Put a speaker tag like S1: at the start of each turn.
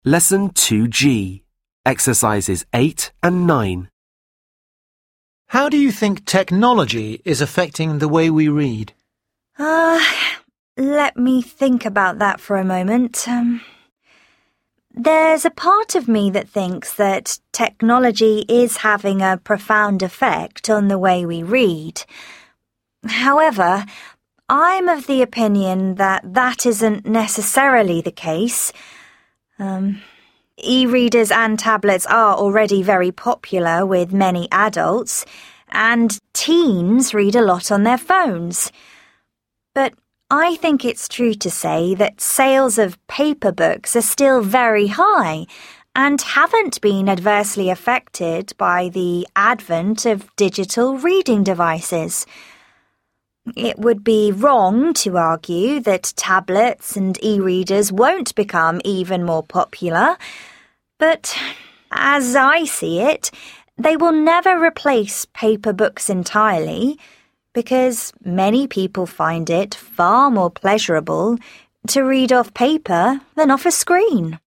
S1: Lesson 2G, Exercises 8 and 9.
S2: How do you think technology is affecting the way we read?
S3: Let me think about that for a moment. There's a part of me that thinks that technology is having a profound effect on the way we read. However, I'm of the opinion that that isn't necessarily the case. E-readers and tablets are already very popular with many adults, and teens read a lot on their phones. But I think it's true to say that sales of paper books are still very high and haven't been adversely affected by the advent of digital reading devices. It would be wrong to argue that tablets and e-readers won't become even more popular, but as I see it, they will never replace paper books entirely, because many people find it far more pleasurable to read off paper than off a screen.